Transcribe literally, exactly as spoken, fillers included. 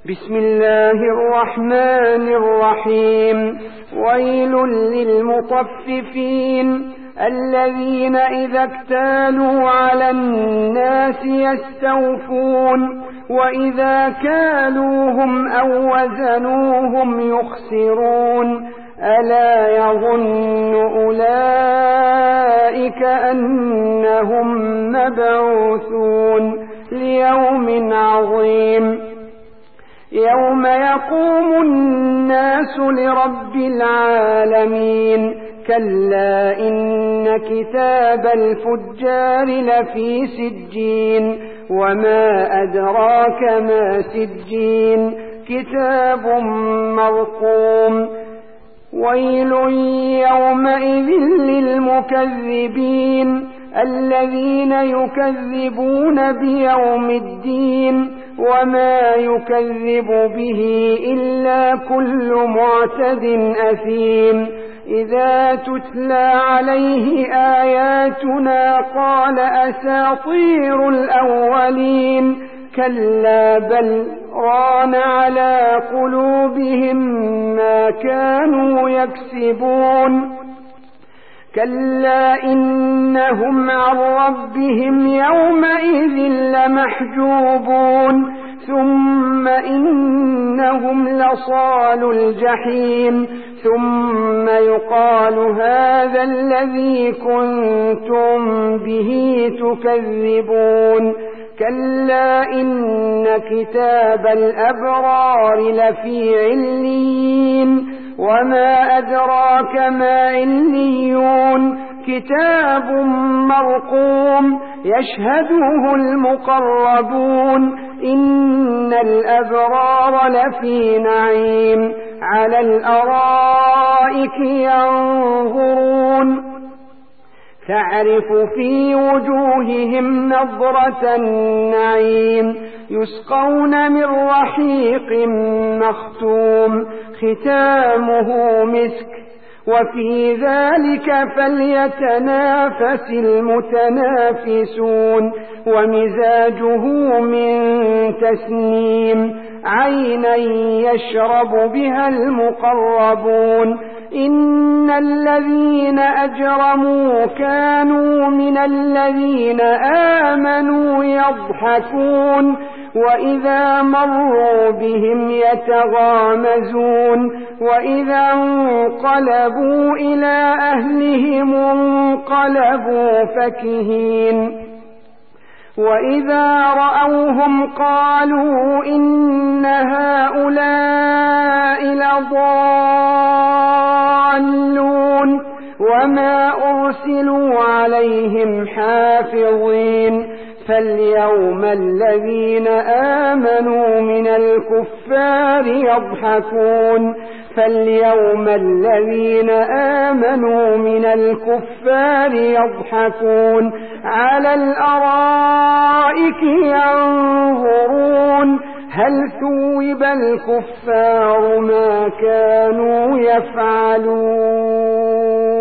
بسم الله الرحمن الرحيم. ويل للمطففين الذين إذا اكتالوا على الناس يستوفون وإذا كالوهم أو وزنوهم يخسرون ألا يظن أولئك أنهم مبعوثون ليوم عظيم يوم يقوم الناس لرب العالمين. كلا إن كتاب الفجار لفي سجين وما أدراك ما سجين كتاب مرقوم. ويل يومئذ للمكذبين الذين يكذبون بيوم الدين وما يكذب به إلا كل معتد أثيم. إذا تتلى عليه آياتنا قال أساطير الأولين كلا بل ران على قلوبهم ما كانوا يكسبون. كلا إنهم عن ربهم يومئذ لمحجوبون ثم إنهم لصال الجحيم ثم يقال هذا الذي كنتم به تكذبون. كلا إن كتاب الأبرار لفي عليين وما أدراك ما عليون كتاب مرقوم يشهده المقربون. إن الأبرار لفي نعيم على الأرائك ينظرون تعرف في وجوههم نضرة النعيم يسقون من رحيق مختوم ختامه مسك وفي ذلك فليتنافس المتنافسون. ومزاجه من تسنيم عينا يشرب بها المقربون. إن الذين أجرموا كانوا من الذين آمنوا يضحكون وإذا مروا بهم يتغامزون وإذا انقلبوا إلى أهلهم انقلبوا فكهين وإذا رأوهم قالوا إن هؤلاء لضالون وما أرسلوا عليهم حافظين. فاليوم الذين آمنوا من الكفار يضحكون فاليوم الذين آمنوا من الكفار يضحكون على الأرائك ينظرون هل ثوب الكفار ما كانوا يفعلون.